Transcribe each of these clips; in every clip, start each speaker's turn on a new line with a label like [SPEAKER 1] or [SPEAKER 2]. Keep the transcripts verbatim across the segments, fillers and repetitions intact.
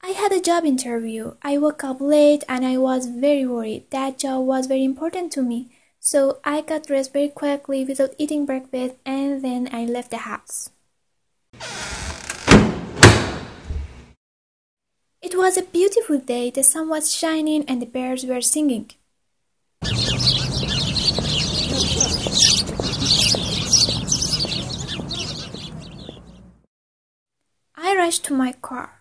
[SPEAKER 1] I had a job interview. I woke up late and I was very worried. That job was very important to me. So I got dressed very quickly without eating breakfast and then I left the house. It was a beautiful day. The sun was shining and the birds were singing. I rushed to my car.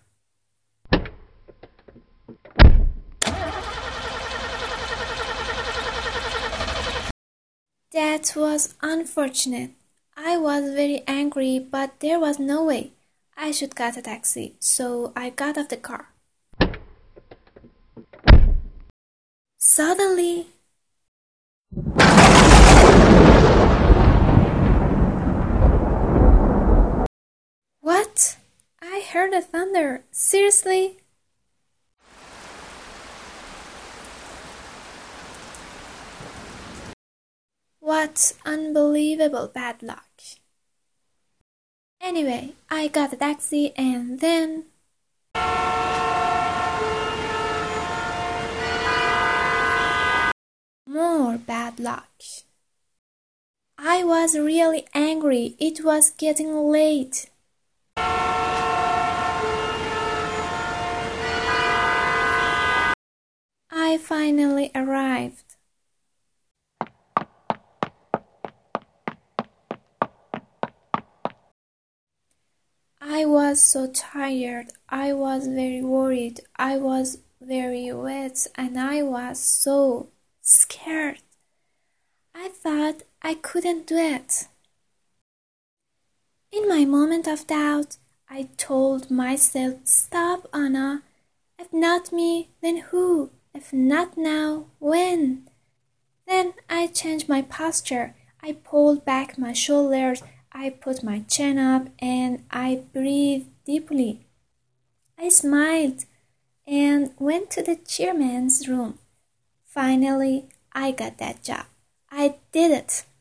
[SPEAKER 1] That was unfortunate. I was very angry, but there was no way. I should get a taxi, so I got off the car. Suddenly, what? I heard the thunder. Seriously? What unbelievable bad luck. Anyway, I got a taxi and then... more bad luck. I was really angry. It was getting late. I finally arrived. I was so tired. I was very worried. I was very wet and I was so scared. I thought I couldn't do it. In my moment of doubt, I told myself, stop, Anna. If not me, then who? If not now, when? Then I changed my posture. I pulled back my shoulders. I put my chin up and I breathed deeply. I smiled and went to the chairman's room. Finally, I got that job. I did it.